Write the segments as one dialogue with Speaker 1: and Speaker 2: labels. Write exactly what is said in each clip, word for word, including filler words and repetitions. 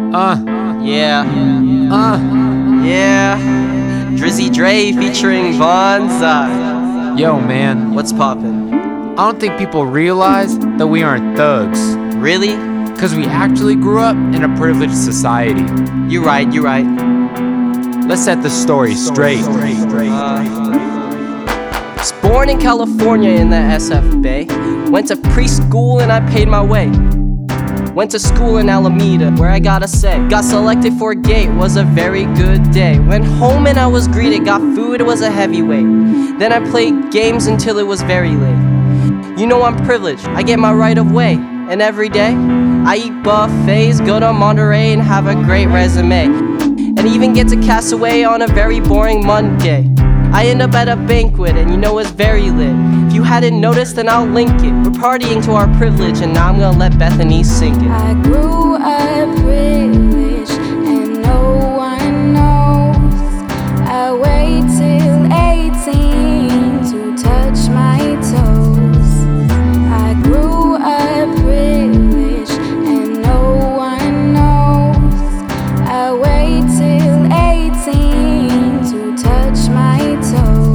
Speaker 1: Uh,
Speaker 2: Yeah,
Speaker 1: uh,
Speaker 2: yeah. Drizzy Dre featuring Vonza.
Speaker 1: yo, man.
Speaker 2: What's poppin'?
Speaker 1: I don't think people realize that we aren't thugs.
Speaker 2: Really?
Speaker 1: Cause we actually grew up in a privileged society.
Speaker 2: You right, you right.
Speaker 1: Let's set the story straight.
Speaker 2: Uh, was born in California in the S F Bay. Went to preschool and I paid my way. Went to school in Alameda, where I gotta say, got selected for GATE, was a very good day. Went home and I was greeted, got food, it was a heavyweight. Then I played games until it was very late. You know I'm privileged, I get my right of way. And every day, I eat buffets, go to Monterey and have a great resume. And even get to Castaway on a very boring Monday. I end up at a banquet and you know it's very lit. If you hadn't noticed, then I'll link it. We're partying to our privilege and now I'm gonna let Bethany sink it.
Speaker 3: I grew up privileged and no one knows. I wait till eighteen to touch my toes. I grew up privileged and no one knows. I wait till eighteen to touch my toes.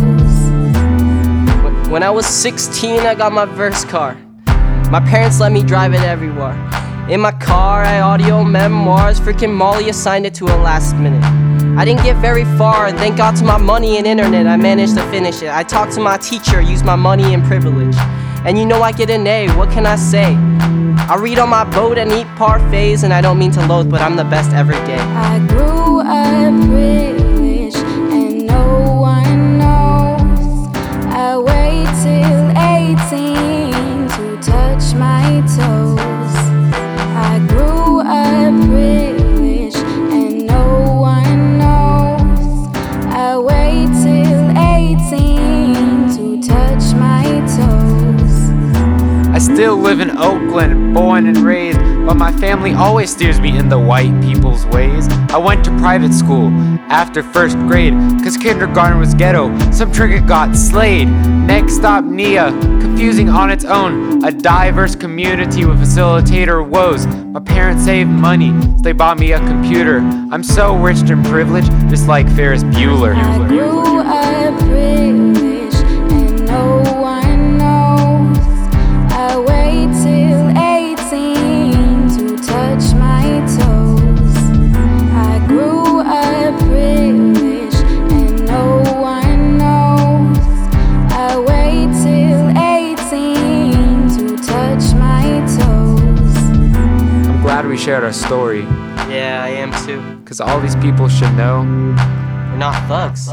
Speaker 2: When I was sixteen, I got my verse car. My parents let me drive it everywhere. In my car, I audio memoirs. Freaking Molly assigned it to a last minute. I didn't get very far, and thank God to my money and internet, I managed to finish it. I talked to my teacher, used my money and privilege. And you know I get an A, what can I say? I read on my boat and eat parfaits, and I don't mean to loathe, but I'm the best every day.
Speaker 3: I grew up privileged and no one knows. I wait till eighteen to touch my toes. I grew up privileged and no one knows. I wait till eighteen to touch my toes.
Speaker 1: I still live in Oakland, born and raised, but my family always steers me in the white people's ways. I went to private school after first grade, cause kindergarten was ghetto, some trigger got slayed. Next stop N I A, confusing on its own, a diverse community with facilitator woes. My parents saved money, so they bought me a computer. I'm so rich and privileged, just like Ferris Bueller.
Speaker 3: I grew up privileged and no one knows. I wait till eighteen to touch my toes. I grew up privileged and no one knows. I wait till eighteen to touch my toes.
Speaker 1: I'm glad we shared our story,
Speaker 2: Yeah, I am too.
Speaker 1: cause all these people should know.
Speaker 2: We're not thugs.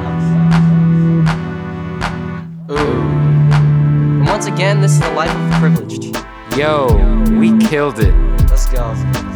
Speaker 2: Ooh. And once again, this is the life of the privileged.
Speaker 1: Yo, we killed it.
Speaker 2: Let's go.